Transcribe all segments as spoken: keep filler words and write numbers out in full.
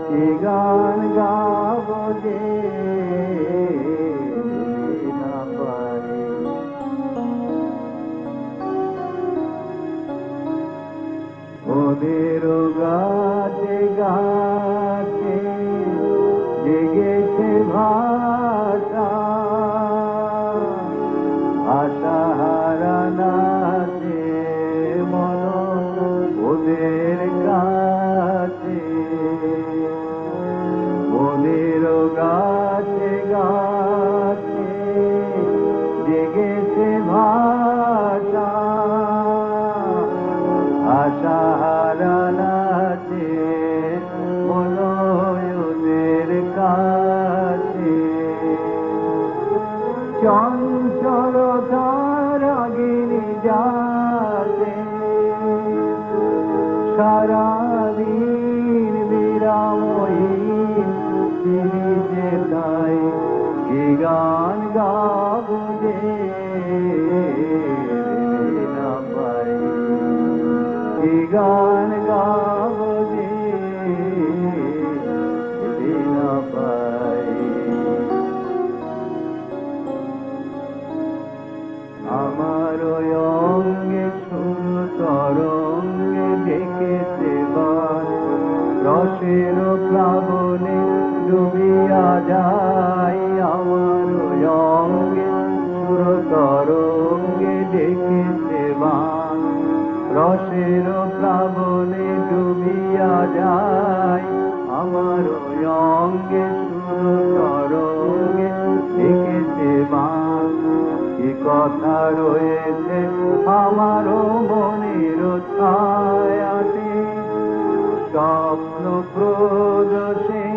কি গান গাবো যে না পারি। ওদের গাছে গাছে জেগেছে ভাষা, আশাহারা নাচে মন ওদের কাছে। ওদের গাছে গাছে জেগেছে ভাষা, আশাহারা নাচে মন ওদের কাছে। চঞ্চলতার রাগিনী যাতে সারাদিন বিরাময়ী তিনি যে তাই। কি গান গাবো যে না পাই। কি গান গাবো যে না পাই। আমার অঙ্গে সুর তরঙ্গে ডেকেছে বান, রসের প্লাবনে ডুবিয়া যায়। আমার অঙ্গে সুর তরঙ্গে ডেকেছে বান, রসের প্লাবনে ডুবিয়া যায়। আমার অঙ্গে সুর তরঙ্গে ডেকেছে বান। কি কথা রয়েছে আমারও মনের ছায়াতে, স্বপ্ন প্রদোষে।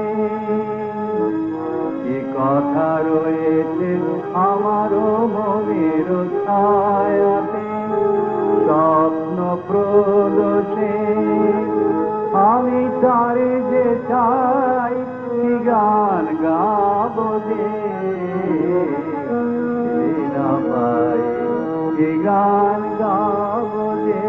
কি কথা রয়েছে আমারও মনের ছায়াতে, স্বপ্ন প্রদোষে। আমি তারে যে চাই, কি গান গাবো যে না পাই। কি গান গাবো যে